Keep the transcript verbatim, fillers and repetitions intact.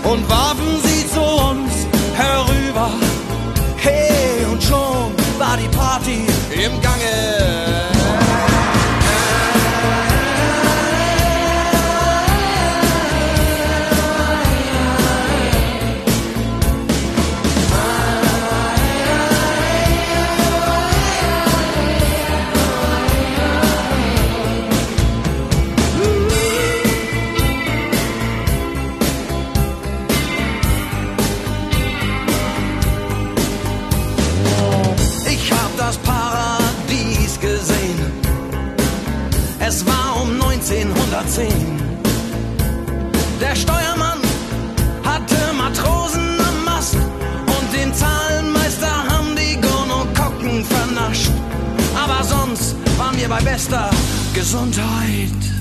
und warfen sie zu uns herüber. Hey, und schon war die Party im Gange. Es war um neunzehnhundertzehn. Der Steuermann hatte Matrosen am Mast und den Zahlenmeister haben die Gonokokken vernascht. Aber sonst waren wir bei bester Gesundheit.